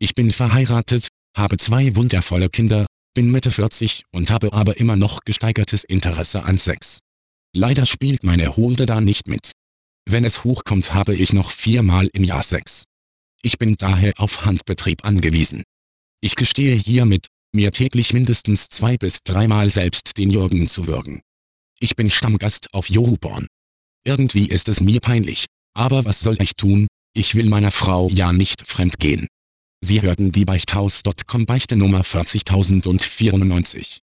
Ich bin verheiratet, habe 2 wundervolle Kinder, bin Mitte 40 und habe aber immer noch gesteigertes Interesse an Sex. Leider spielt meine Hunde da nicht mit. Wenn es hochkommt, habe ich noch 4-mal im Jahr Sex. Ich bin daher auf Handbetrieb angewiesen. Ich gestehe hiermit, mir täglich mindestens 2- bis 3-mal selbst den Jürgen zu würgen. Ich bin Stammgast auf YouPorn. Irgendwie ist es mir peinlich, aber was soll ich tun, ich will meiner Frau ja nicht fremdgehen. Sie hörten die Beichthaus.com Beichte Nummer 40094.